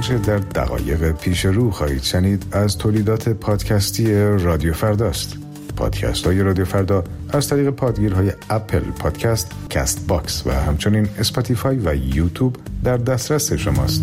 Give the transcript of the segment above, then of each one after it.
آنچه در دقایق پیش رو خواهید شنید از تولیدات پادکستی رادیو فرداست. پادکست های رادیو فردا از طریق پادگیرهای اپل پادکست، کست باکس و همچنین اسپاتیفای و یوتیوب در دسترس شماست.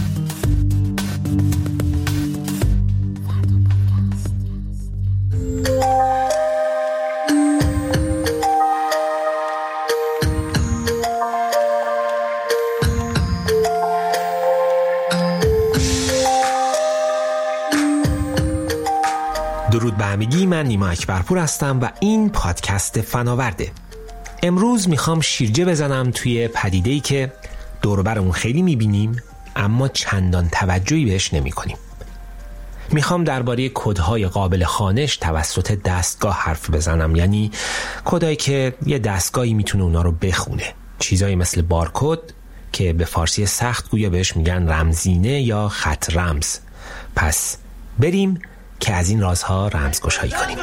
درود به همگی، من نیما اکبرپور هستم و این پادکست فناورده. امروز میخوام شیرجه بزنم توی پدیده‌ای که دور و برمون خیلی میبینیم اما چندان توجهی بهش نمی‌کنیم. میخوام درباره کدهای قابل خوانش توسط دستگاه حرف بزنم، یعنی کدایی که یه دستگاهی میتونه اونا رو بخونه. چیزایی مثل بارکد که به فارسی سخت گویا بهش میگن رمزینه یا خط رمز. پس بریم که از این رازها رمزگشایی کنیم.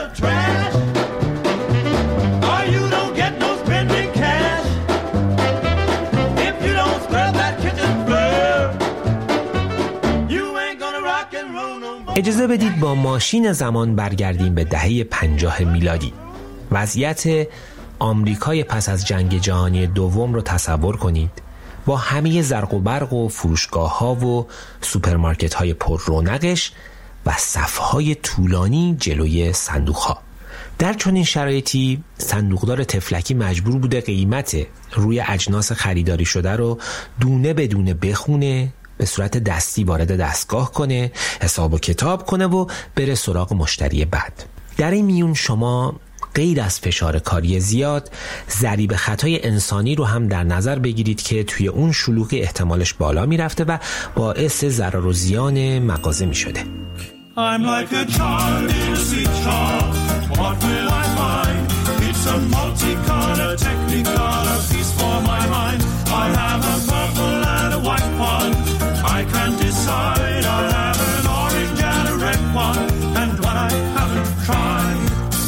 اجازه بدید با ماشین زمان برگردیم به دهه 50 میلادی. وضعیت آمریکای پس از جنگ جهانی دوم رو تصور کنید، با همه زرق و برق و فروشگاه‌ها و سوپرمارکت‌های پر رونقش و صف‌های طولانی جلوی صندوق‌ها. در چنین شرایطی صندوقدار تفلکی مجبور بوده قیمت روی اجناس خریداری شده رو دونه بدونه بخونه، به صورت دستی وارد دستگاه کنه، حساب و کتاب کنه و بره سراغ مشتری بعد. در این میون شما غیر از فشار کاری زیاد، ضریب خطای انسانی رو هم در نظر بگیرید که توی اون شلوغی احتمالش بالا میرفته و باعث ضرر و زیان مغازه میشده. I'm like a child in a sweet shop. What will I find? It's a multicolor technicolor piece for my mind. I have a purple and a white one. I can decide. I have an orange and a red one. And what I haven't tried.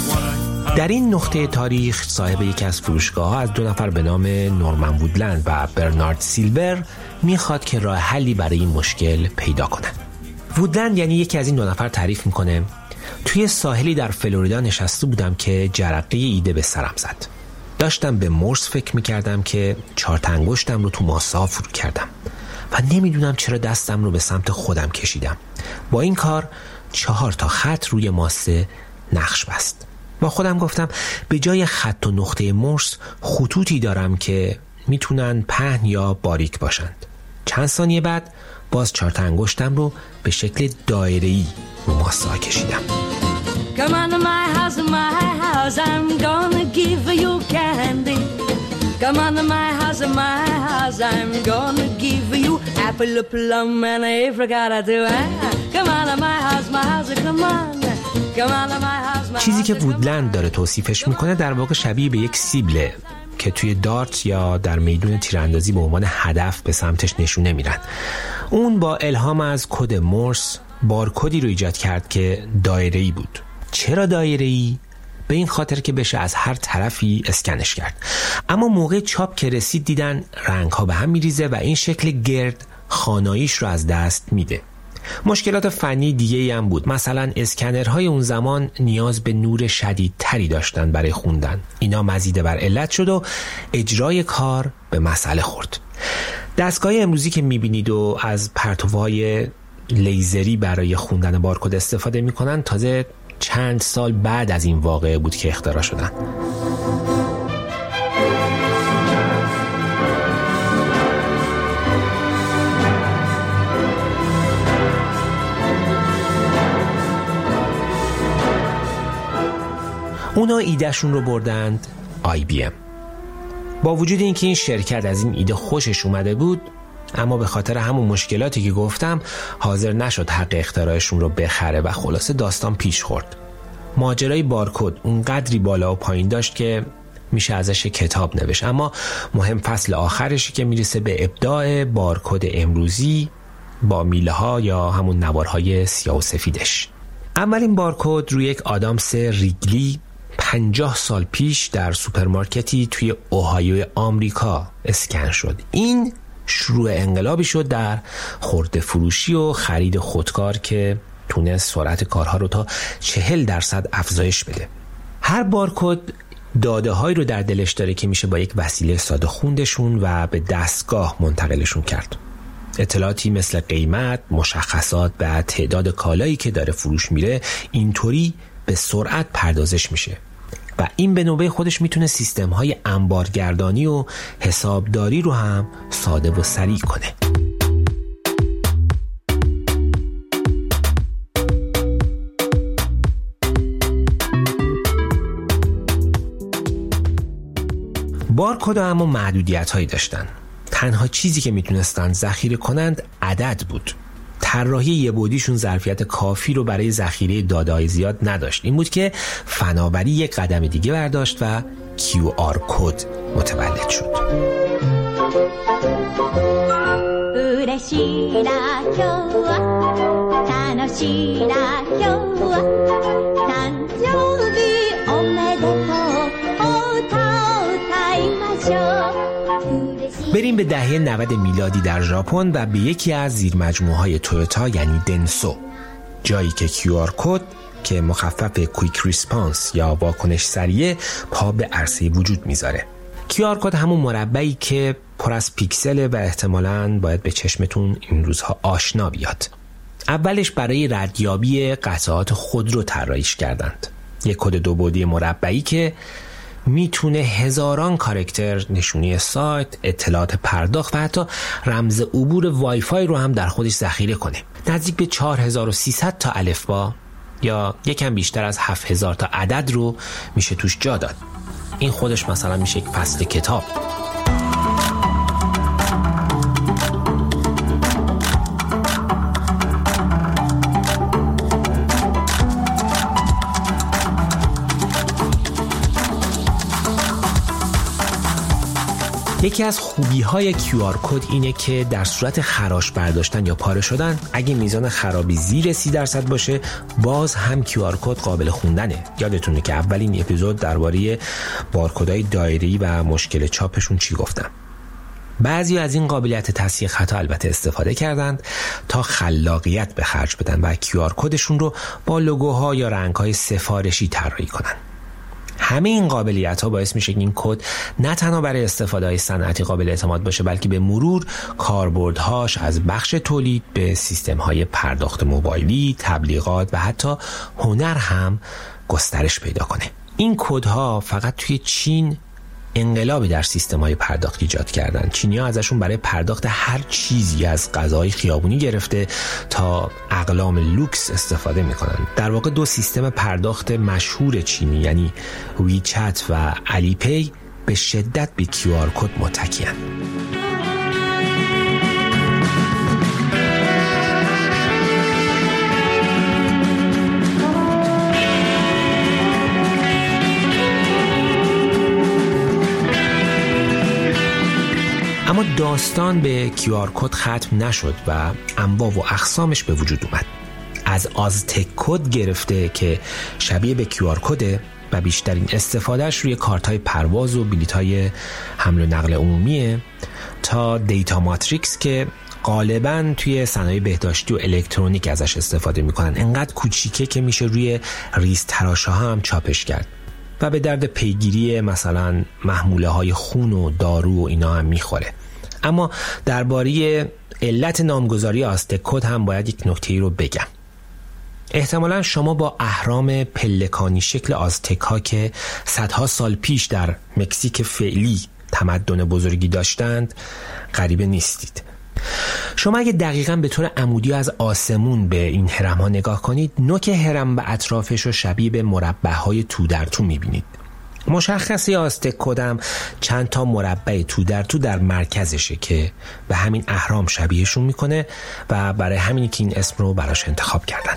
در این نقطه تاریخ صاحب یکی از فروشگاه‌ها از دو نفر به نام نورمن وودلند و برنارد سیلور میخواد که راه حلی برای این مشکل پیدا کنن. وودلند یعنی یکی از این دو نفر تعریف میکنه توی ساحلی در فلوریدا نشسته بودم که جرقه ایده به سرم زد. داشتم به مورس فکر میکردم که 4 انگشتم رو تو ماسه ها فرو کردم و نمیدونم چرا دستم رو به سمت خودم کشیدم. با این کار 4 خط روی ماسه نقش بست. با خودم گفتم به جای خط و نقطه مورس خطوطی دارم که میتونن پهن یا باریک باشند. چند ثانیه بعد باز 4 انگشتم رو به شکل دایره‌ای رو ماسه کشیدم. Come on to my house, I'm gonna give you candy. Come on to my house, I'm gonna give you apple, plum and apricot too. Come on to my house, come on. Come on to my house. چیزی که وودلند داره توصیفش میکنه در واقع شبیه به یک سیبله که توی دارت یا در میدون تیراندازی به عنوان هدف به سمتش نشونه میرن. اون با الهام از کد مورس بارکدی رو ایجاد کرد که دایره‌ای بود. چرا دایره‌ای؟ به این خاطر که بشه از هر طرفی اسکنش کرد. اما موقع چاپ که رسید دیدن رنگ‌ها به هم میریزه و این شکل گرد خاناییش رو از دست میده. مشکلات فنی دیگه‌ای هم بود. مثلا اسکنرهای اون زمان نیاز به نور شدیدتری داشتن برای خوندن. اینا مزید بر علت شد و اجرای کار به مسئله خورد. دستگاه امروزی که میبینید و از پرتوهای لیزری برای خوندن بارکد استفاده میکنن تازه چند سال بعد از این واقعه بود که اختراع شدن. اونا ایدهشون رو بردند IBM. با وجود اینکه این شرکت از این ایده خوشش اومده بود، اما به خاطر همون مشکلاتی که گفتم حاضر نشد حق اختراعشون رو بخره و خلاصه داستان پیش خورد. ماجرای بارکد اون قدری بالا و پایین داشت که میشه ازش کتاب نوشت، اما مهم فصل آخرشی که میرسه به ابداع بارکد امروزی با میله ها یا همون نوارهای سیاه و سفیدش. اولین بارکد روی یک آدامس ریگلی 50 سال پیش در سوپرمارکتی توی اوهایو آمریکا اسکن شد. این شروع انقلابی شد در خرده فروشی و خرید خودکار که تونست سرعت کارها رو تا 40% افزایش بده. هر بارکد داده هایی رو در دلش داره که میشه با یک وسیله ساده خوندشون و به دستگاه منتقلشون کرد. اطلاعاتی مثل قیمت، مشخصات و تعداد کالایی که داره فروش میره اینطوری به سرعت پردازش میشه و این به نوبه خودش میتونه سیستم های انبارگردانی و حسابداری رو هم ساده و سریع کنه. بارکدها اما محدودیت هایی داشتن. تنها چیزی که میتونستن ذخیره کنند عدد بود. طراحی یه بعدیشون ظرفیت کافی رو برای ذخیره داده‌های زیاد نداشت. این بود که فناوری یک قدم دیگه برداشت و QR کد متولد شد. بریم به دهه 90 میلادی در ژاپن و به یکی از زیرمجموعه‌های تویوتا یعنی دنسو، جایی که QR کد که مخفف کویک ریسپانس یا واکنش سریع پا به عرصه وجود میذاره. QR کد همون مربعی که پر از پیکسله و احتمالاً باید به چشمتون این روزها آشنا بیاد. اولش برای ردیابی قطعات خودرو طراحیش کردند. یک کد دو بعدی مربعی که میتونه هزاران کاراکتر، نشونی سایت، اطلاعات پرداخت و حتی رمز عبور وای فای رو هم در خودش ذخیره کنه. نزدیک به 4300 تا الفبا یا یکم بیشتر از 7000 تا عدد رو میشه توش جا داد. این خودش مثلا میشه یک فصل کتاب. یکی از خوبی‌های QR کد اینه که در صورت خراش برداشتن یا پاره شدن اگه میزان خرابی زیر 30% باشه باز هم QR کد قابل خوندنه. یادتونه که اولین اپیزود درباره بارکدهای دایره‌ای و مشکل چاپشون چی گفتم. بعضی از این قابلیت تصحیح خطا البته استفاده کردند تا خلاقیت به خرج بدن و QR کدشون رو با لوگوها یا رنگ‌های سفارشی طراحی کنن. همه این قابلیت‌ها باعث میشه که این کد نه تنها برای استفاده‌های صنعتی قابل اعتماد باشه بلکه به مرور کاربردهاش از بخش تولید به سیستم‌های پرداخت موبایلی، تبلیغات و حتی هنر هم گسترش پیدا کنه. این کدها فقط توی چین انقلابی در سیستم‌های پرداخت ایجاد کردن. چینی‌ها ازشون برای پرداخت هر چیزی از غذاهای خیابونی گرفته تا اقلام لوکس استفاده می‌کنن. در واقع دو سیستم پرداخت مشهور چینی یعنی ویچت و علی پی به شدت به QR کد متکی‌اند. اما داستان به QR کد ختم نشد و انواع و اقسامش به وجود اومد. از آزتک کد گرفته که شبیه به QR کده و بیشترین استفادهش روی کارت‌های پرواز و بلیط‌های حمل و نقل عمومیه تا دیتا ماتریکس که غالباً توی صنایع بهداشتی و الکترونیک ازش استفاده میکنن. انقدر کوچیکه که میشه روی ریز تراشه‌ها هم چاپش کرد و به درد پیگیری مثلا محموله‌های خون و دارو و اینا هم میخوره. اما درباره علت نامگذاری آزتک کد هم باید یک نکته‌ای رو بگم. احتمالاً شما با اهرام پلکانی شکل آزتک ها که صدها سال پیش در مکزیک فعلی تمدن بزرگی داشتند غریبه نیستید. شما اگه دقیقاً به طور عمودی از آسمون به این هرم ها نگاه کنید، نوک هرم و اطرافش رو شبیه به مربع های تو در تو میبینید. مشخصی آزتک کدم چند تا مربع تو در مرکزشه که به همین اهرام شبیهشون میکنه و برای همینی که این اسم رو براش انتخاب کردن.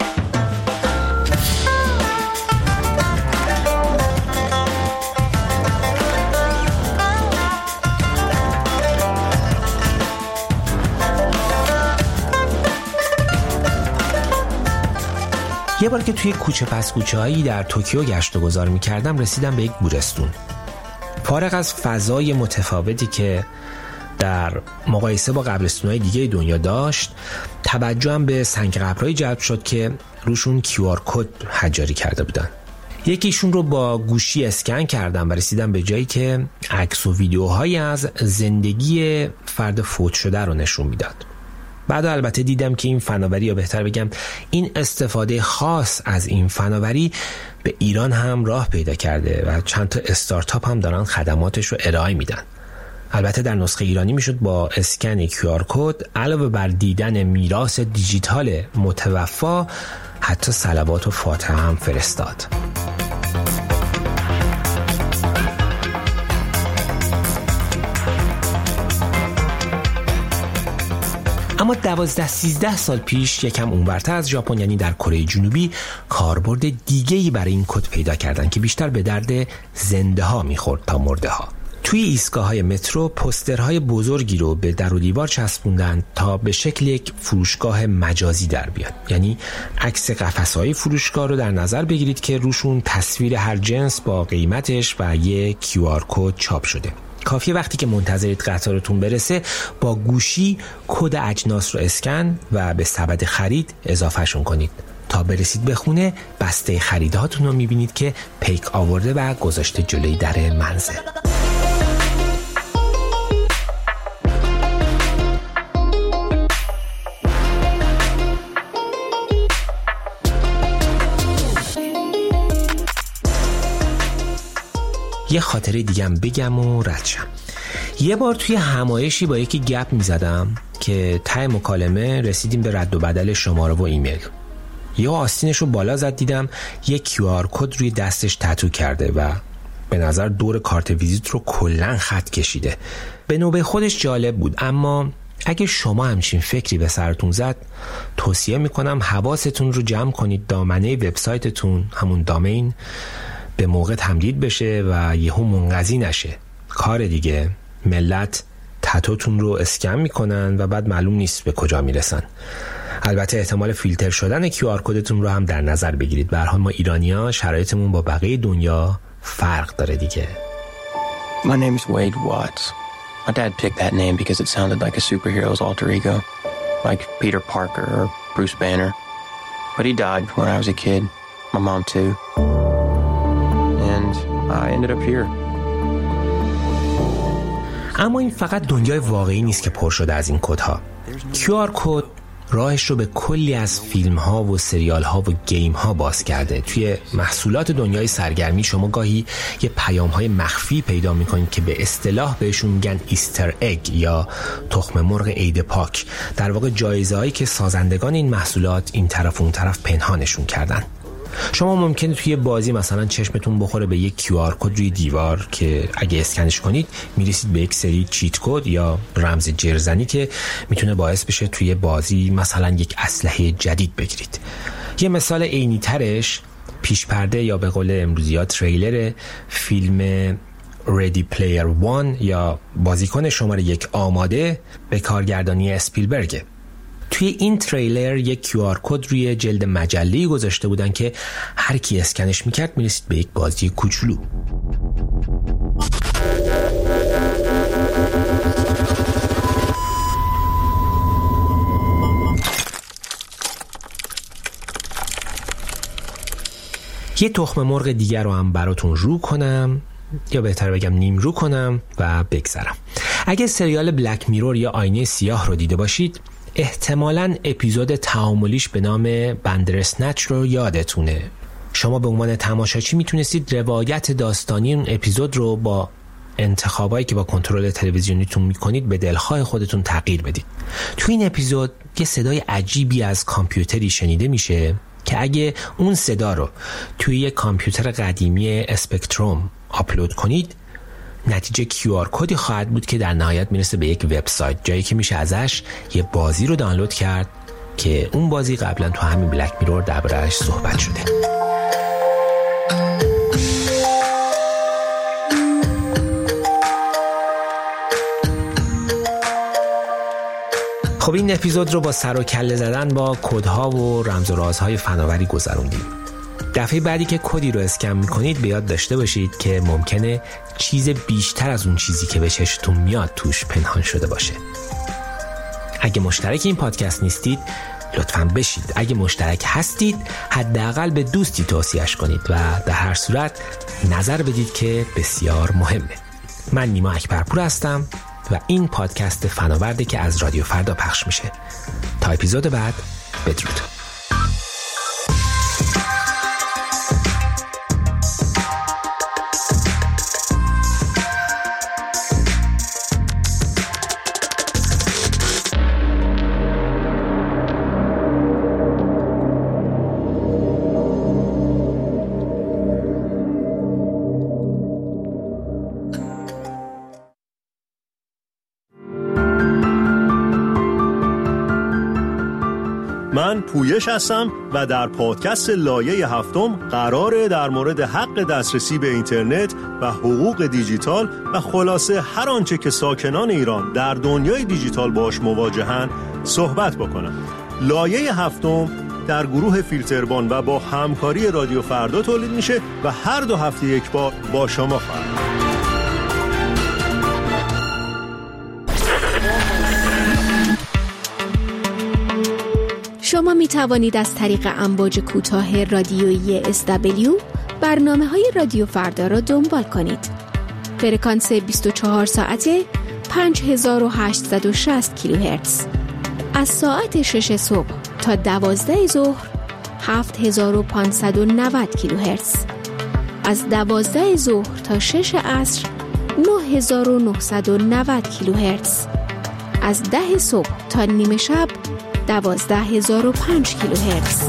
یه بار که توی کوچه پس کوچه هایی در توکیو گشت و گذار میکردم رسیدم به یک گورستون. فارغ از فضای متفاوتی که در مقایسه با قبرستون‌های دیگه دنیا داشت، توجهم به سنگ قبرهایی جلب شد که روشون QR کد حجاری کرده بودن. یکیشون رو با گوشی اسکن کردم و رسیدم به جایی که عکس و ویدیوهایی از زندگی فرد فوت شده رو نشون میداد. بعد البته دیدم که این فناوری، یا بهتر بگم این استفاده خاص از این فناوری به ایران هم راه پیدا کرده و چند تا استارتاپ هم دارن خدماتش رو ارائه میدن. البته در نسخه ایرانی میشد با اسکن QR کد علاوه بر دیدن میراث دیجیتال متوفا حتی صلوات و فاتحه هم فرستاد. اما 12-13 سال پیش یکم اونورتر از ژاپن، یعنی در کره جنوبی، کاربرد دیگه‌ای برای این کد پیدا کردن که بیشتر به درد زنده ها میخورد تا مرده ها. توی ایستگاه‌های مترو پوسترهای بزرگی رو به در و دیوار چسبوندن تا به شکل یک فروشگاه مجازی در بیاد. یعنی عکس قفس‌های فروشگاه رو در نظر بگیرید که روشون تصویر هر جنس با قیمتش و یک QR کد چاپ شده. کافیه وقتی که منتظرید قطارتون برسه با گوشی کد اجناس رو اسکن و به سبد خرید اضافهشون کنید. تا برسید به خونه بسته خریدهاتون رو میبینید که پیک آورده و گذاشته جلوی در منزل. یه خاطره دیگم بگم و رد شم. یه بار توی همایشی با یکی گپ میزدم که ته مکالمه رسیدیم به رد و بدل شماره و ایمیل. یه آستینش رو بالا زد، دیدم یه QR کد روی دستش تتو کرده و به نظر دور کارت ویزیت رو کلن خط کشیده. به نوبه خودش جالب بود، اما اگه شما همچین فکری به سرتون زد، توصیه میکنم حواستون رو جمع کنید دامنه وبسایتتون، همون دامین، به موقع تمدید بشه و یهو منقضی نشه. کار دیگه ملت تتوتون رو اسکن میکنن و بعد معلوم نیست به کجا میرسن. البته احتمال فیلتر شدن QR کدتون رو هم در نظر بگیرید. به هر حال ما ایرانی‌ها شرایطمون با بقیه دنیا فرق داره دیگه. My name is Wade Watts. My dad picked that name because it sounded like a superhero's alter ego, like Peter Parker or Bruce Banner. But he died when I was a kid. My mom too. And I ended up here. اما این فقط دنیای واقعی نیست که پر شده از این کدها. QR کد راهش رو به کلی از فیلم ها و سریال ها و گیم ها باز کرده. توی محصولات دنیای سرگرمی شما گاهی یه پیام های مخفی پیدا میکنید که به اصطلاح بهشون میگن ایستر اگ یا تخم مرغ عید پاک. در واقع جایزه هایی که سازندگان این محصولات این طرف و اون طرف پنهانشون کردن. شما ممکنه توی بازی مثلا چشمتون بخوره به یک QR کد روی دیوار که اگه اسکنش کنید میرسید به یک سری چیت کد یا رمز جرزنی که میتونه باعث بشه توی بازی مثلا یک اسلحه جدید بگیرید. یه مثال عینی ترش پیش پرده یا به قول امروزی‌ها تریلر فیلم Ready Player One یا بازیکن شماره 1 آماده به کارگردانی اسپیلبرگ. توی این تریلر یک QR کد روی جلد مجله‌ای گذاشته بودن که هر کی اسکنش میکرد میرسید به یک بازی کوچولو. یه تخم مرغ دیگر رو هم براتون رو کنم، یا بهتر بگم نیم رو کنم و بگذرم. اگه سریال بلک میرور یا آینه سیاه رو دیده باشید، احتمالاً اپیزود تعاملیش به نام بندرسنچ رو یادتونه. شما به عنوان تماشاچی میتونستید روایت داستانی اون اپیزود رو با انتخابایی که با کنترل تلویزیونیتون میکنید به دلخواه خودتون تغییر بدید. تو این اپیزود یه صدای عجیبی از کامپیوتری شنیده میشه که اگه اون صدا رو توی یه کامپیوتر قدیمی اسپکتروم آپلود کنید، نتیجه QR کدی خواهد بود که در نهایت میرسه به یک وبسایت، جایی که میشه ازش یه بازی رو دانلود کرد که اون بازی قبلا تو همین بلک میرور درباره‌اش صحبت شده. خب این اپیزود رو با سر و کله زدن با کدها و رمز و رازهای فناوری گذروندیم. دفعه بعدی که کدی رو اسکن میکنید به یاد داشته باشید که ممکنه چیز بیشتر از اون چیزی که به چشمتون میاد توش پنهان شده باشه. اگه مشترک این پادکست نیستید لطفاً بشید. اگه مشترک هستید حداقل به دوستی توصیهش کنید و در هر صورت نظر بدید که بسیار مهمه. من نیما اکبرپور هستم و این پادکست فناورده که از رادیو فردا پخش میشه. تا اپیزود بعد، بدرود. من پویش هستم و در پادکست لایه هفتم قراره در مورد حق دسترسی به اینترنت و حقوق دیجیتال و خلاصه هر آنچه که ساکنان ایران در دنیای دیجیتال باش مواجهن صحبت بکنم. لایه هفتم در گروه فیلتربان و با همکاری رادیو فردا تولید میشه و هر 2 هفته یک بار با شما خواهد. شما می توانید از طریق امواج کوتاه رادیویی SW برنامه‌های رادیو فردا را دنبال کنید. فرکانس 24 ساعته 5860 کیلوهرتز. از ساعت 6 صبح تا 12 ظهر 7590 کیلوهرتز. از 12 ظهر تا 6 عصر 9990 کیلوهرتز. از 10 صبح تا نیمه شب 12005 کیلوهرتز.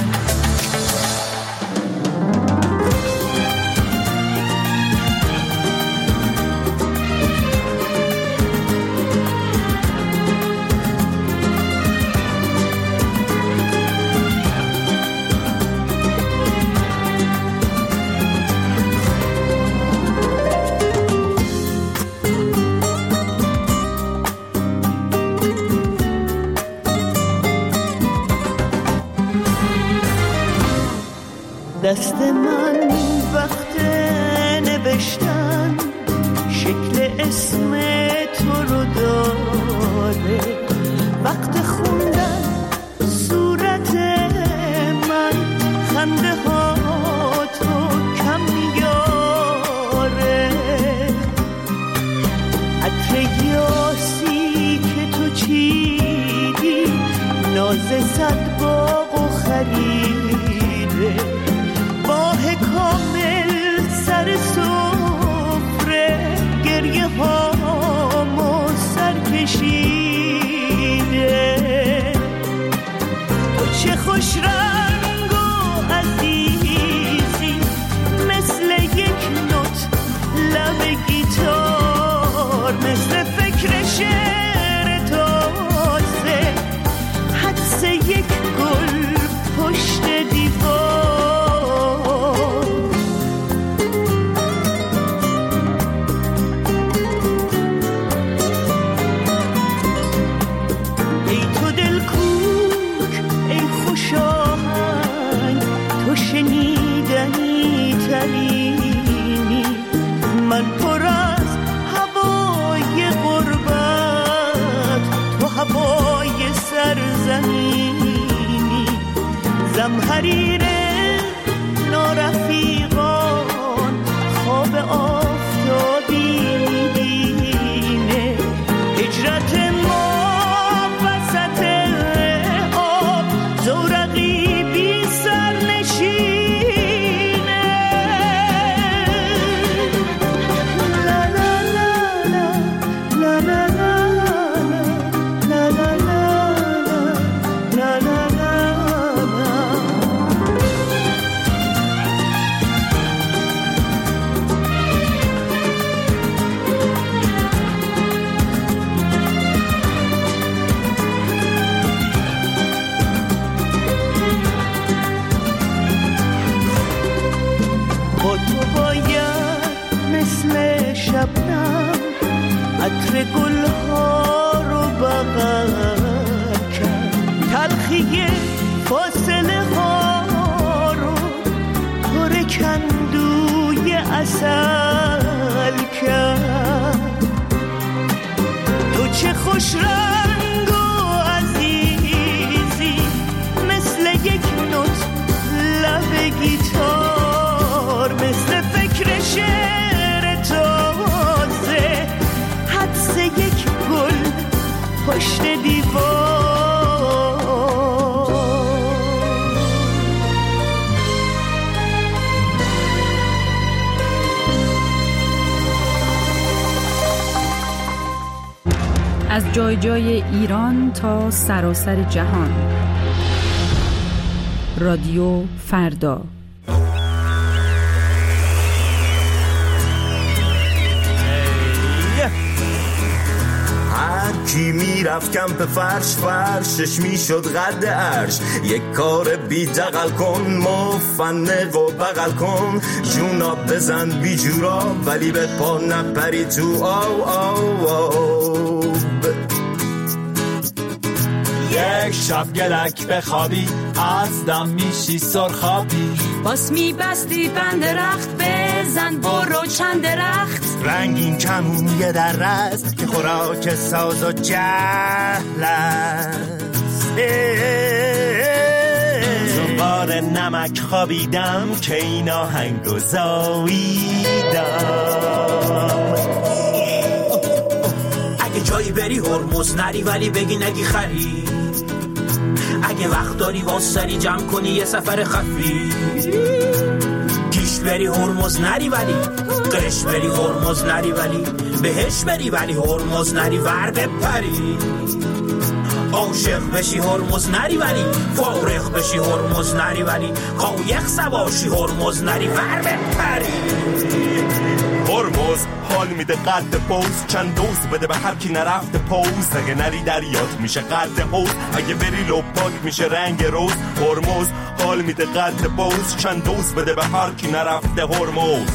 دست من وقت نوشتن شکل اسم تو رو داره، وقت خوندن صورت من خنده ها تو کم میاره، عطر یاسی که تو چیدی ناز صد باغ و خریده، ماه کامل سر سفره گریه هامو سر کشیده، تو چه خوش رنگ و عزیزی مثل یک نوت لب گیتار، مثل فکر شعر تازه حدس یک گل پشت دیوار. شنیدنی ترینی من پر از هوای غربت، تو هوای سرزمینی، زمحریر نارفیقان خواب آفتابی میبینه، هجرت ما وسط آب زورقی بی سر عطر گلها رو بغل کرد، تلخی فاصله ها رو پر کندوی عسل عمل کرد. تو چه خوش رنگ و عزیزی، مثل یک نوت لب گیتار، مثل فکر شعر تازه، حدس یک گل پشت دیوار. از جای جای ایران تا سراسر جهان. رادیو فردا. کی میرفت کمپ فرش، فرشش میشد قد عرش. یک کار بی دقل کن، مفنق و بغل کن، جونا بزن بی جورا ولی به پا نپری تو آو. یک شب گلک بخوابی، از دم میشی سرخابی، باس میبستی بند رخت، بزن برو چند رخت. رنگین کمون یه در رست که خوراک ساز و جهل است. زنبار نمک خوابیدم که این آهنگو زاییدم. اگه جایی بری هرمز نری ولی بگی نگی خری. اگه وقت داری واسری جمع کنی یه سفر خفی. گیش بری هرمز نری ولی قش بری هرمز نری ولی بهش بری ولی هرمز نری ور بپری. عاشق بشی هرمز نری ولی فارغ بشی هرمز نری ولی قایق سواشی هرمز نری ور بپری. هرمز حال میده قد پوز، چند دوز بده به هر کی نرفته پوز. اگه نری دریات میشه قد حوز، اگه بری لپاک میشه رنگ روز. هرمز حال میده قد پوز، چند دوز بده به هر کی نرفته هرمز.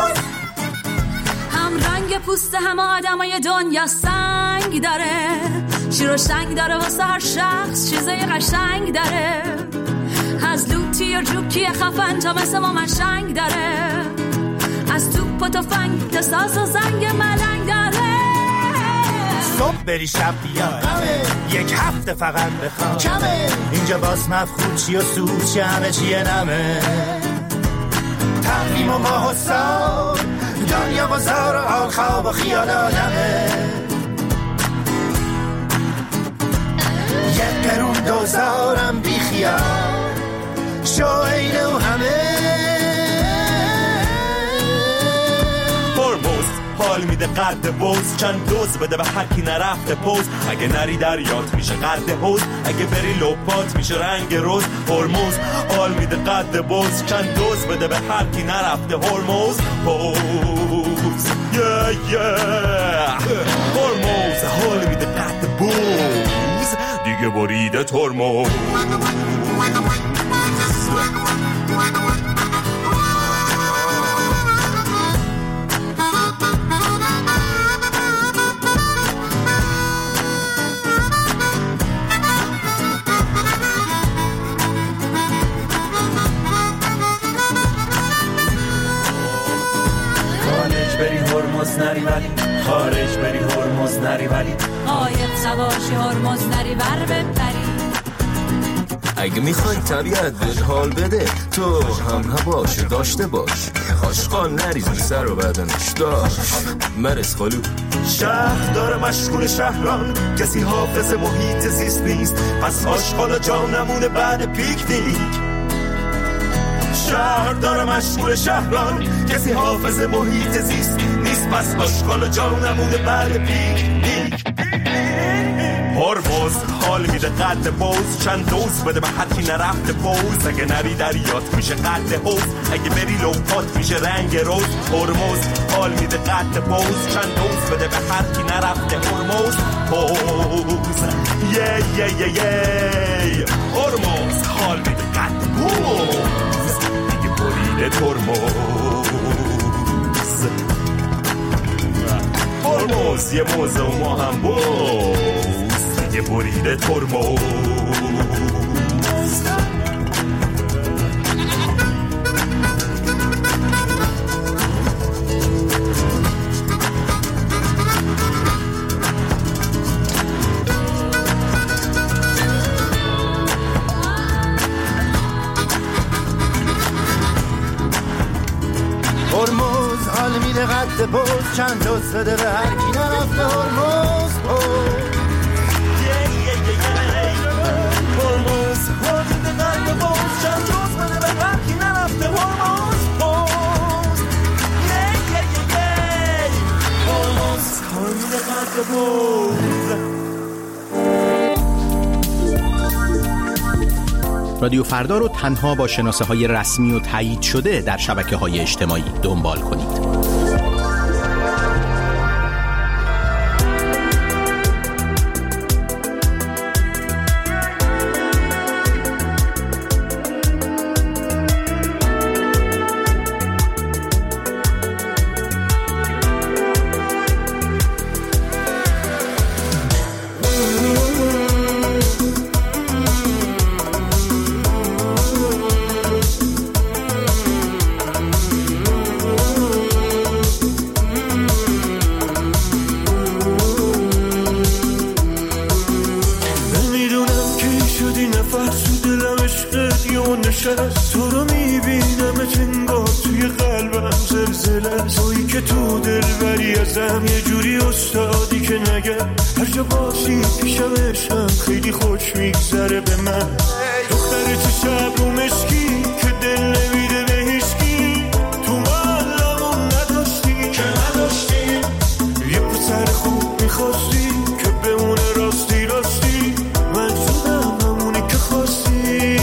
هم رنگ پوست همه آدمای دنیا سنگ داره، شیر و شنگ داره واسه هر شخص چیزای قشنگ داره. از لوتی و جوکی خفن تا مثل ما منشنگ داره، از توپ و تفنگ تا ساز و زنگ ملنگ داره. صبح بری شب بیا یک هفته فقط بخوام کمه. اینجا باز مفخود چی و سود چی همه چیه نمه. تقویم و ماه و سال، دنیا و زار و حال خواب و خیال آدمه. یک قرون دوزارم بی خیال شاید و همه. هرمز حال میده قد بوز، چند دوز بده به هر کی نرفته پوز. اگه نری دریات میشه قد حوز، اگه بری لپات میشه رنگ روز. هرمز حال میده قد بوز، چند دوز بده به هر کی نرفته هرمز پوز. هرمز حال میده قد بوز، دیگه بریده ترمز. نری ولی خارج بری هرمز نری ولی قایق سواشی هرمز نری ور بپری. اگه میخوای طبیعت بهت حال بده تو هم هواش داشته باش. آشقال نریزی سر و بدنش داشت مرس خالو. شهر داره مشغول شهران، کسی حافظ محیط زیست نیست، پس آشقال جا نمونه بعد پیکنیک. شهر داره مشغول شهران، کسی حافظ محیط زیست نیست، پس آشغال جا نمونه بعد پیکنیک. هرمز حال میده قد بوز، چند دوز بده به هر کی نرفته پوز. اگه نری دریات میشه قد حوز، اگه بری لپات میشه رنگ روز. هرمز حال میده قد بوز، چند دوز بده به هر کی نرفته هرمز پوز. هرمز حال میده قد بوز، دیگه بریده ترمز. هرمز یه موزه و ما هم بوز، دیگه بریده ترمز. هرمز حال میده قد پوز چند جز بده به هر کی نرفته هرمز هرمز حال میده قد پوز چند جز بده به هر کی نرفته هرمز هرمز حال میده قد پوز. رادیو فردا رو تنها با شناسه‌های رسمی و تایید شده در شبکه‌های اجتماعی دنبال کنید. تو رو میبینم انگار توی قلبم زلزله تویی که تو دلبری ازم یه جوری استادی که نگم هر جا باشی پیشم عشقم خیلی خوش میگذره به من دختر تو شب رو مشکی که دل نمیده به هیچکی تو محلمون نداشتی که نداشتی یه پسر خوب میخواستی که بمونه راستی راستی من شدم همونی که خواستی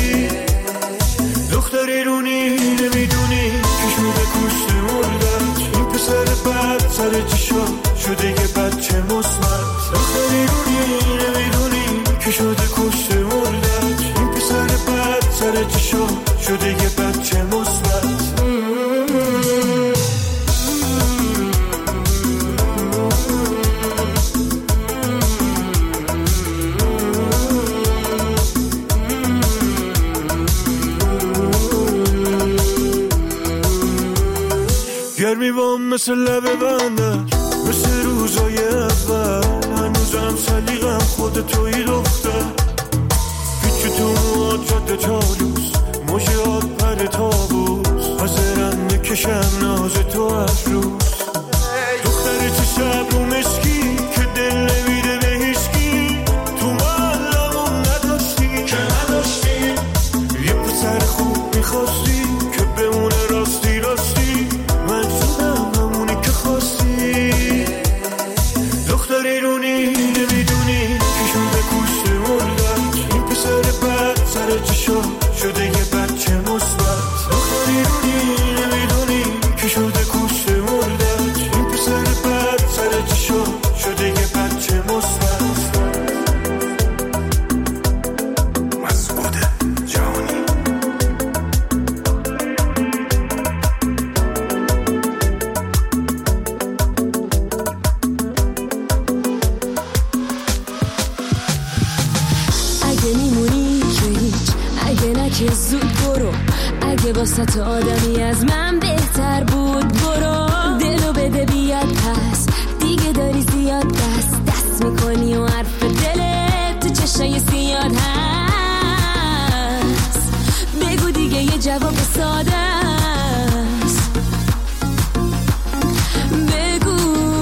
دختری رونی نمیدونی که شده کشته مردم این پسر بد سر چشا شده یه بچه مصمت دختری رونی نمیدونی که شده کشته مردم این پسر بد سر چشا شده یه بچه مصمت گرمی بام مثل لب بندش مثل روزای اول هنوزم سلیقم خود توی دختر پیچ تو مواد جاده چالوس مجیات پر تابوس حاضرم بکشم ناز تو از روز دختر چه شب رو مشکی که دل نمیده به هیچکی تو محلمون نداشتی که نداشتی یه پسر خوب میخواستی که بمونه راستی راستی من شدم همونی که خواستی دختری رونی نمیدونی که شده کشته مردم این پسر بد سر چشا شده یه بچه مثبت دختری رونی نمیدونی که شده کشته مردم این پسر بد سر چشا شده یه بچه مثبت مسعود جانی که زود برو اگه واسه آدمی از من بهتر بود برو دلو بده بیاد پس دیگه داری زیاد دست میکنی و حرف دلت تو چشای سیاد هست بگو دیگه یه جواب ساده است بگو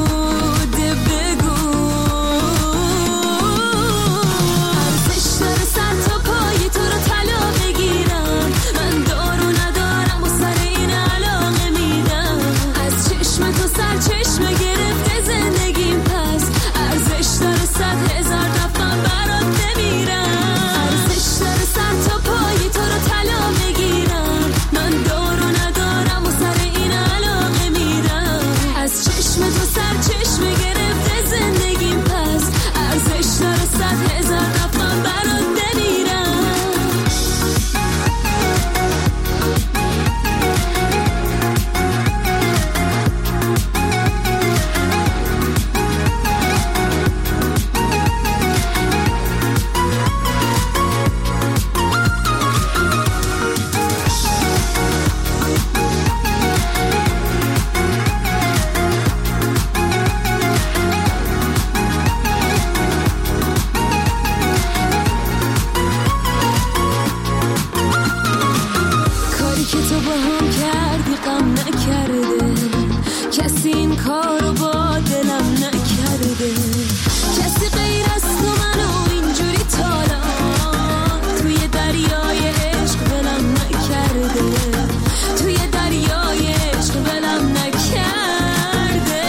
ارزش داره سر تا پای تو رو طلا بگیرم من دارو ندارم و سر این علاقه میدم از چشم تو سر چشم گرفته زندگیم پس ارزش داره 100,000 دفعه برات بمیرم ارزش داره سر تا پای تو رو طلا بگیرم من دارو کارو با هم کردی غم نکرده، کسی این کارو با دلم نکرده، کسی غیر از تو منو اینجوری تالا توی دریای عشق ولم نکرده، توی دریای عشق ولم نکرده.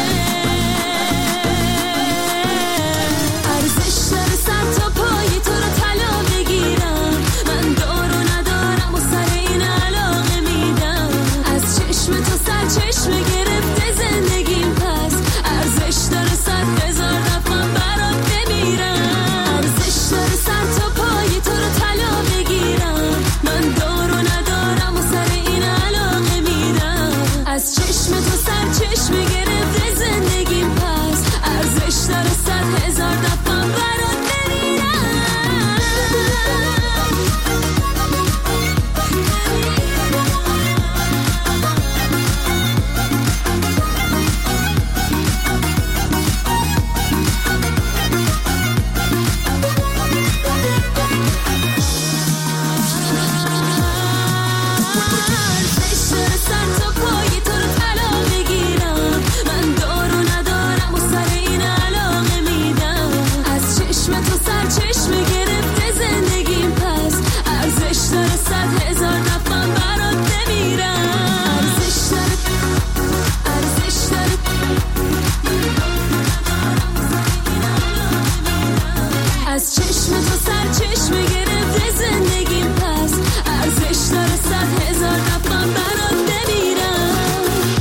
ارزش داره سر تا پای تو رو طلا بگیرم، من دارو ندارم و سر این علاقه میدم، از چشم تو سر چشم گرفته زندگیم، پس ارزش داره 100,000 دفعه برات بمیرم. ارزش داره سر تا پای تو رو طلا بگیرم، من دارو ندارم و سر این علاقه میدم، از چشم تو سر چشم گرفته زندگیم، پس ارزش داره 100,000 دفعه برات بمیرم. از چشم تو سر چشم گرفته زندگیم، پس ارزش داره 100,000 دفعه برات بمیرم.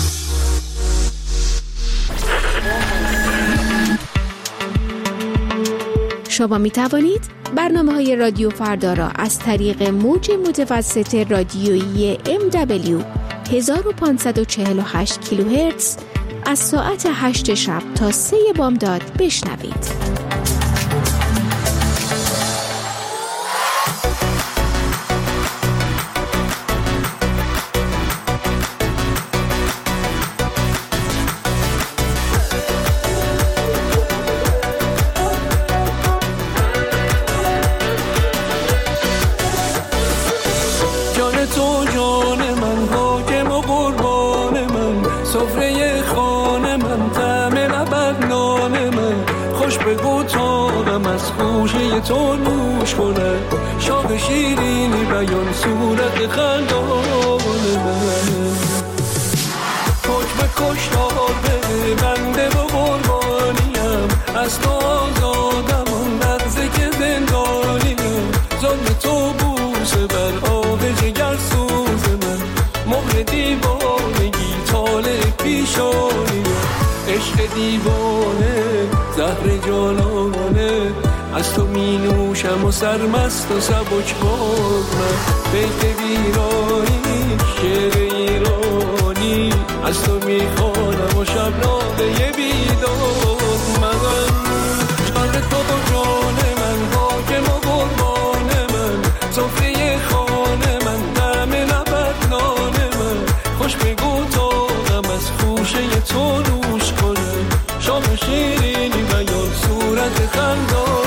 شما می توانید برنامه‌های رادیو فردا را از طریق موج متوسط رادیویی MW 1548 کیلوهرتز از ساعت 8 شب تا 3 بامداد بشنوید. تو نوش کنه شاد شیرینی بیان صورت خندان من، حکم کشتار بده بنده و قربانیم، از تو آزادم اون لحظه که زندانیم، ظلم تو بوسه بر آب جگر سوز من، مهر دیوانگی طالع پیشانیم، عشق دیوانه زهر جانانه، از تو می نوشم و سرمست و سبک باز من، بیت ویرانی شعر ایرانی، از تو می خوانم و شب ناله بیداد من، جان تو و جان من حاکم و قربان من، سفره خانه من دم لبت نان من، خوش بگو تاقم از خوشه تو نوش کنم، شام شیرینی بیان صورت خندان.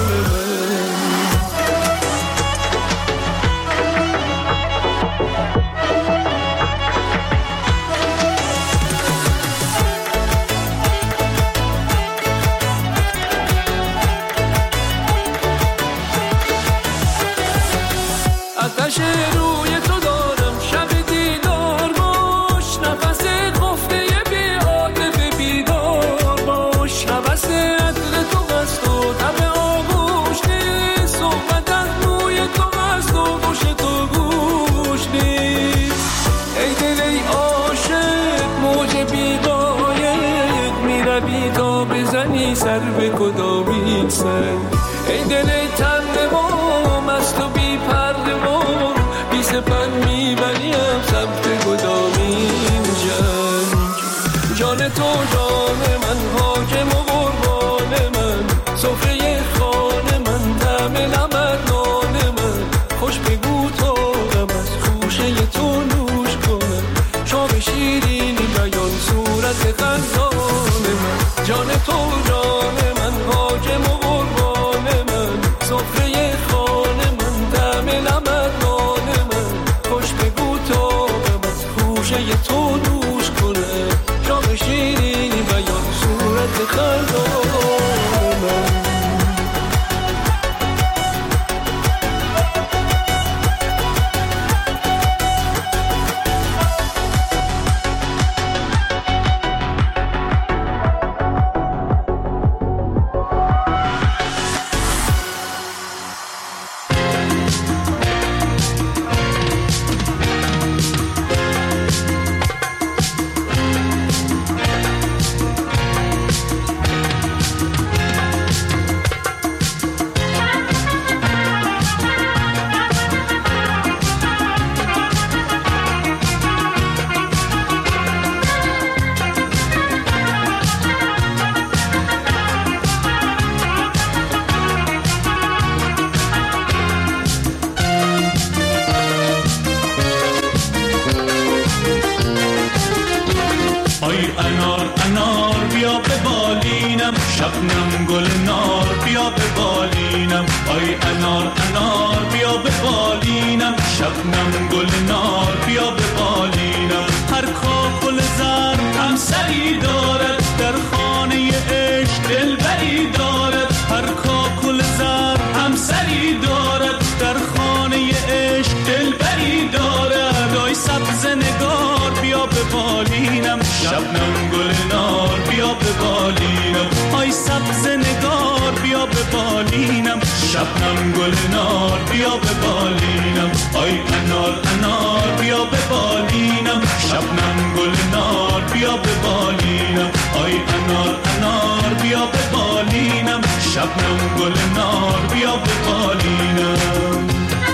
سر به کدامین سر ای دل تنگ ما مست و بی پرده ما، بی سپر میبریم سمت کدامین جنگ، جان تو جان من حاکم و قربان من، سفره خانه من دم لبت نان من، خوش بگو تاقم از خوشه تو نوش کنم، شام شیرینی بیان صورت خندان من، جان تو جان من حاکم و قربان من، سفره خانه من دم لبت نان من، خوش بگو تو گوشه تو دوش کنه، شام شیرینی و یا صورت خندان من. شبنم گل نار بیا به بالینم، آی انار انار بیا به بالینم، شبنم گل نار بیا به بالینم. هر کاکل زر همسری دارد، در خانه عشق دلبری دارد. هر کاکل زر همسری دارد، در خانه عشق دلبری دارد. آی سبز نگار بیا به بالینم، شبنم گل نار بیا به بالینم. آی سبز نگار بیا به بالینم، شبنم گل نار بیا به بالینم. آی انار انار بیا به بالینم، شبنم گل نار بیا به بالینم. آی انار انار بیا به بالینم، شبنم گل نار بیا به بالینم.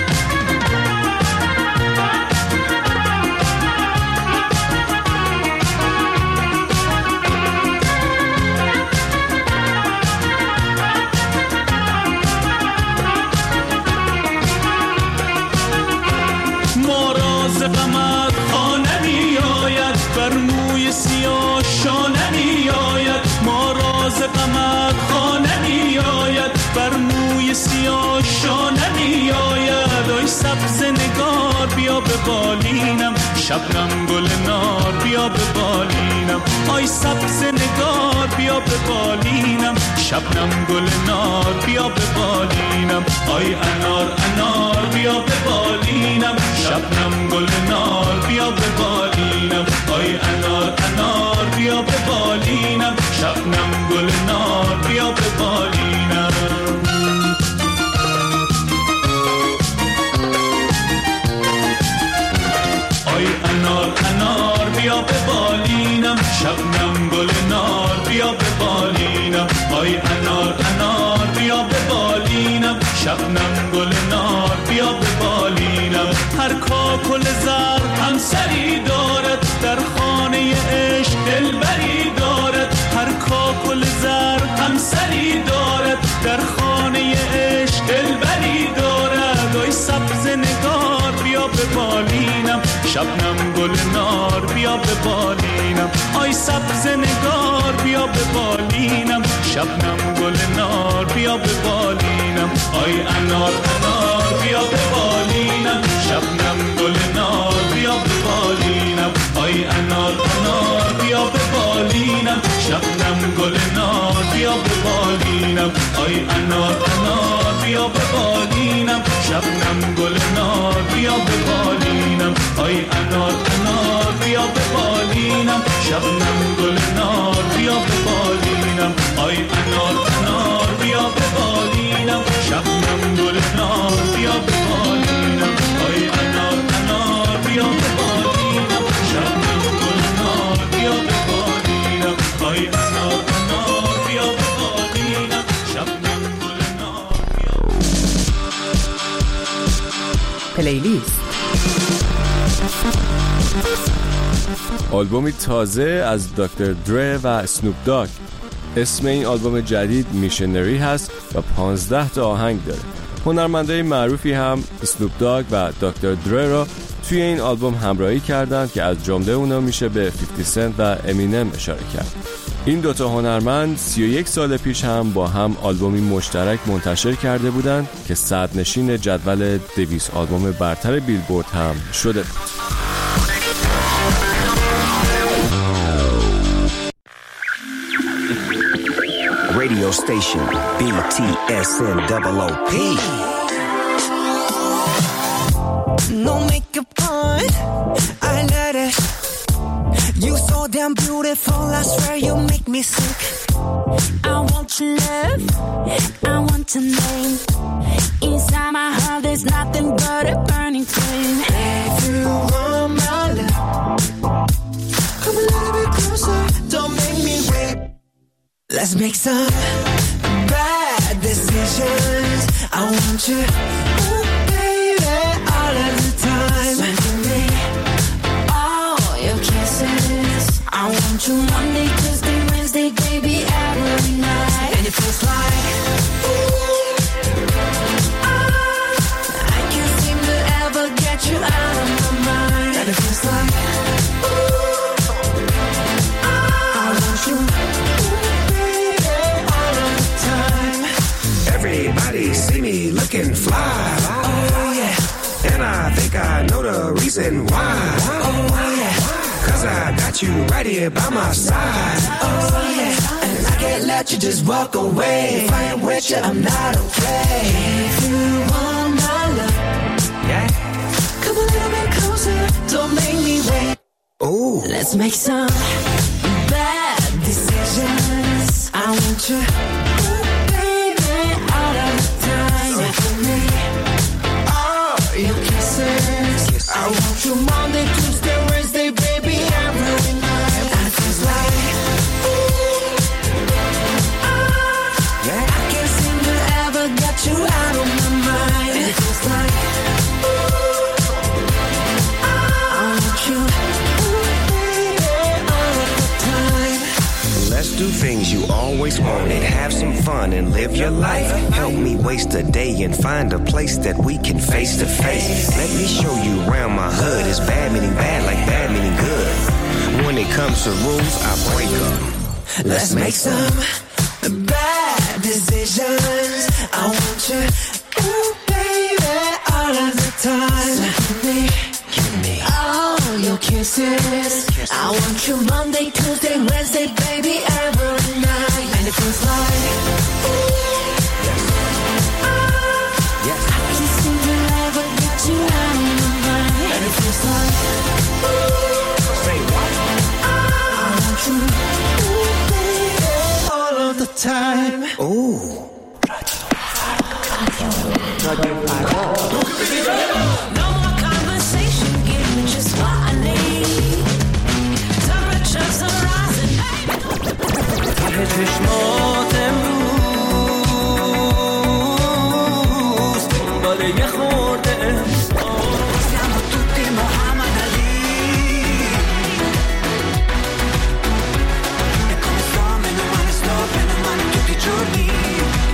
غمت خانه می آید، بر موی سیاه شانه می آید. ما راز غمت خانه می آید، بر موی سیاه شانه می آید. آی سبز نگار بیا به بالینم، شبنم گل نار بیا به بالینم. آی سبز نگار بیا به بالینم، شبنم گل نار بیا به بالینم. آی انار انار بیا به بالینم، شبنم گل نار بیا به بالینم. آی انار انار بیا به بالینم، شبنم گل نار بیا به بالینم. آی انار انار بیا به بالینم، شبنم گل نار بیا به بالینم. آی انار انار بیا به بالینم، شبنم گل نار بیا به بالینم. هر کاکل زر همسری دارد، در خانه عشق دلبری دارد. هر کاکل زر همسری دارد، در خانه عشق دلبری دارد. آی سبز نگار بیا به بالینم، شبنم گل نار بیا به بالینم. آی سبز نگار بیا به بالینم، شبنم گل نار بیا به بالینم. آی انار انار بیا به بالینم، شبنم گل نار بیا به بالینم. آی انار انار بیا به بالینم، شبنم گل نار بیا به بالینم. آی انار انار بیا به بالینم، شبنم گل نار بیا به بالینم. آی انار انار بیا به بالینم، شبنم گل نار بیا به بالینم. آی انار انار بیا به بالینم، شبنم گل نار بیا به بالینم. آی انار انار بیا به بالینم، شبنم گل نار بیا به بالینم. آی انار انار بیا به بالینم، شبنم گل نار بیا به بالینم. پلیلیست آلبومی تازه از دکتر دره و اسنوپ داگ. اسم این آلبوم جدید میشنری هست و 15 تا آهنگ داره. هنرمندای معروفی هم اسنوپ داگ و دکتر دره را توی این آلبوم همراهی کردند که از جمله اونا میشه به 50 سنت و امینم اشاره کرد. این دوتا هنرمند 31 سال پیش هم با هم آلبومی مشترک منتشر کرده بودند که صدرنشین جدول 200 آلبوم برتر بیلبورد هم شده بود. radio station, BTSNOOP. No makeup on, I let it. You so damn beautiful, I swear you make me sick. I want your love, I want your name. Inside my heart there's nothing but a burning flame. If you want my love, come a little bit closer, don't make me wait. Let's make some bad decisions. I want you, ooh baby, all of the time. Send to me all your kisses. I want you Monday, Tuesday, Wednesday, baby, every night. And it feels like I can't seem to ever get you out of my mind. And it feels like I want you, baby, all of the time. Everybody see me looking fly. Oh yeah. And I think I know the reason why. Oh yeah. Cause I got you right here by my side. Oh yeah. And I can't let you just walk away. If I ain't with you, I'm not okay. If you want my love, yeah, come a little bit closer, don't make me wait. Ooh, let's make some bad decisions. I want you, ooh, baby, all of the time. So for me, all your kisses. I want you Monday, Tuesday, Wednesday, baby, every night. And it feels like yeah, I can't seem to ever get you out of my mind. And it feels like I want you, ooh, baby, all of the time. let's do things you always wanted. Have some fun and live your life. Help me waste a day and find a place that we can face to face. Let me show you around my hood. It's bad meaning bad, like bad meaning good. When it comes to rules, I break them. Let's make some bad decisions. I want you, ooh, baby, all of the time. So give me all your kisses. I want you Monday, Tuesday, Wednesday, baby, every night. And it feels like yes, I can't seem to ever get you out of my mind. And it feels like say what? I want you, ooh, baby, all of the time. Ooh. No more conversation, give me just what I need. Temperatures are rising, به چشمات امروز دنبال یه خورده Siamo tutti Muhammad Ali. E come sto, meno male sto, bene o male tutti i giorni.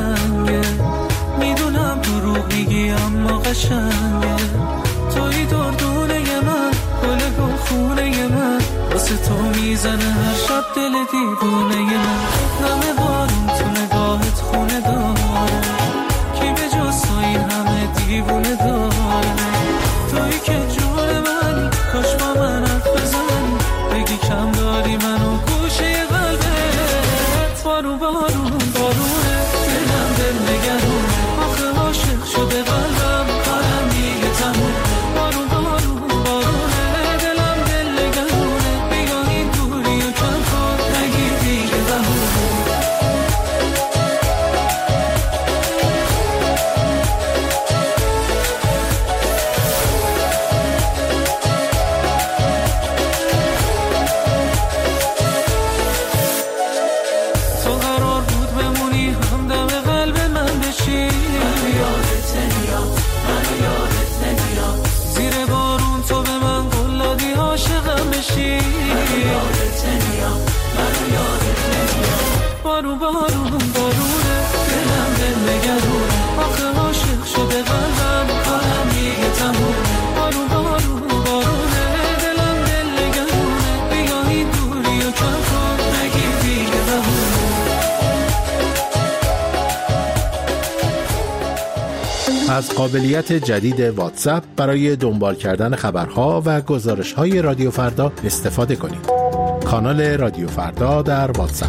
قشنگه، میدونم دروغ میگی اما قشنگه. توی دردونه من، گل گل خونه من، واسه تو میزنه هر شب دل دیوونه من. نمه بارون تو نگاهت خونه داره، کی به جز تو این همه دیوونه داره. توی که جون منی، کاش با من حرف بزنی، بگی کم داری منو گوشه قلبت. بارون بارون بارونه، دلم دل نگرونه، آخه عاشق شده قلبم، کارم دیگه تموم. بارون بارون بارونه، دلم دل نگرونه، بیا این دوری و کم کن، نگیر دیگه بهونه. بارون بارون بارونه، دلم دل نگرونه، آخه عاشق شده قلبم، کارم دیگه تمومه. بارون بارون بارونه، دلم دل نگرونه، بیا این دوری و کم کن، نگیر دیگه بهونه. از قابلیت جدید واتساپ برای دنبال کردن خبرها و گزارش‌های رادیو فردا استفاده کنید. کانال رادیو فردا در واتساپ.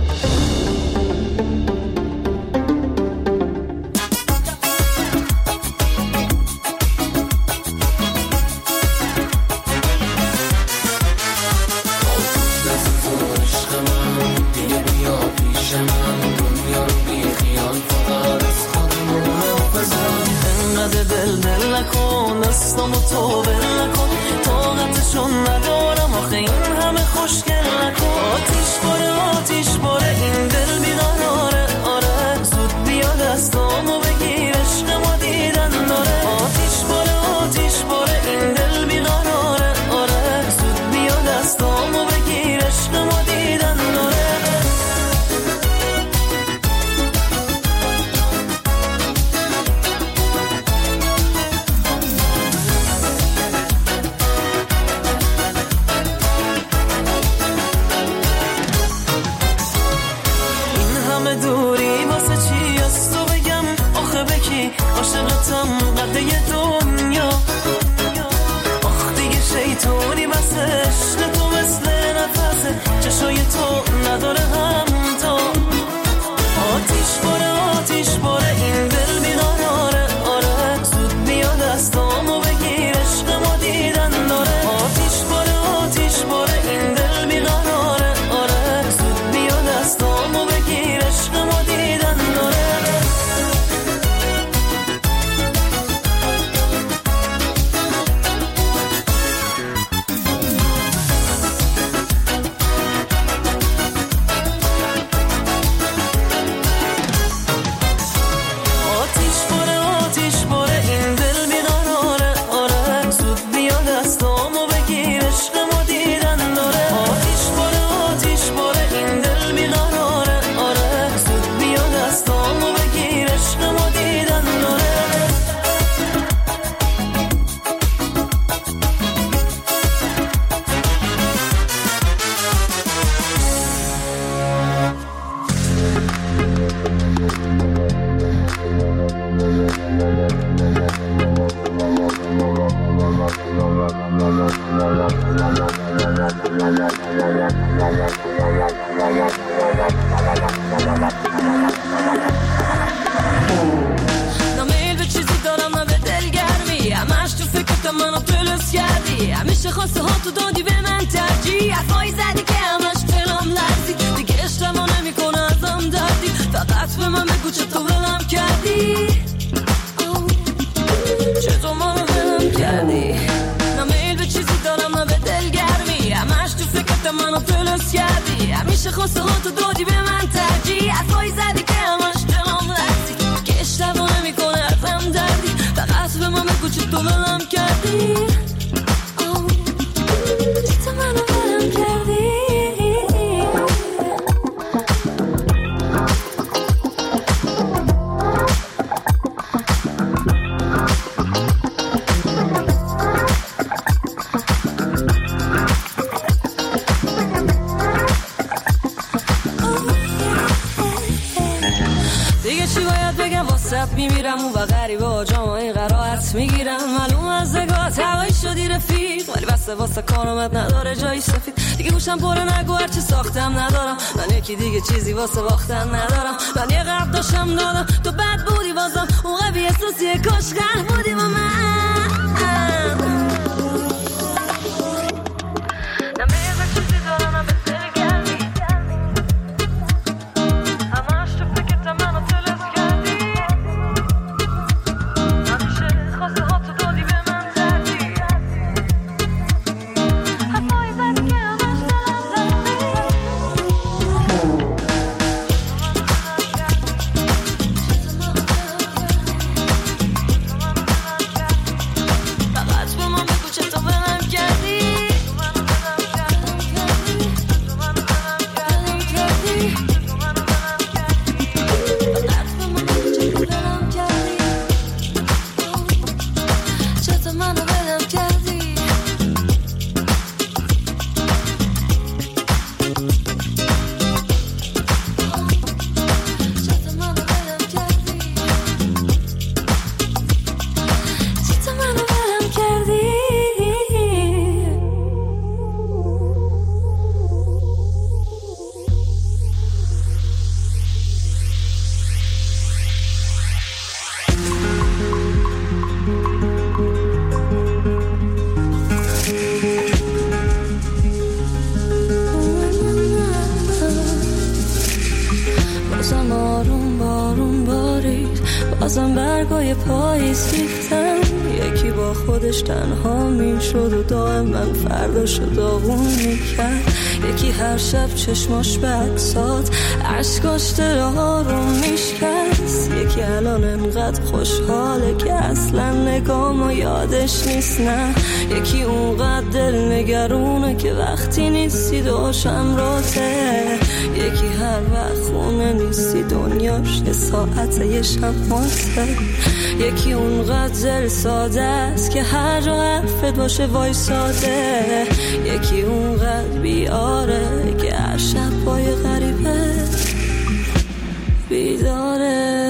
نمیل به چیزی دارم نه به دلگرمی، همش تو فکرت منو پلس کردی، همیشه خواسته ها تو دادی به من ترجیح، حرفایی زدی که همش دلم لرزید، دیگه اشتما نمیکنه ازم دردی، فقط به من بگو چطور ولم کردی، چطور منو ولم کردی. نمیل به چیزی دارم نه به دلگرمی، همش تو فکرت منو پلس کردی، همیشه خواسته ها تو دادی به من ترجیح، حرفایی زدی که همش دلم لرزید، که اشتما نمیکنه ازم دردی، فقط به من بگو چطور ولم کردی، چطور منو ولم کردی. دیگه چی باید بگم واسط میمیرم اون و غریبه آجامای قرائت میگیرم معلوم از نگاه هوایی شدی رفیق ولی بسته واسه کارامت نداره جایی سفید دیگه گوشم پره نگو هرچی ساختم ندارم من یکی دیگه چیزی واسه باختن ندارم من یه قرد داشتم دادم تو بد بودی بازم اون قوی احساسیه کاش قهر بودی با من بازم برگای پاییز ریختن یکی با خودش تنها میشد و دائم من فرداشو داغون میکرد یکی هر شب چشماش به عکسات عشقاش دلها رو میشکست یکی الان انقدر خوشحاله که اصلا نگامو یادش نیست نه یکی اونقدر دل نگرونه که وقتی نیستی دوشم راته یکی هر وقت خونه نیستی دنیاش یه ساعته یه شماته یکی اونقدر دل ساده است که هر جا حرفت باشه وایساده یکی اونقدر بیاره که هر شب پای غریبه بیداره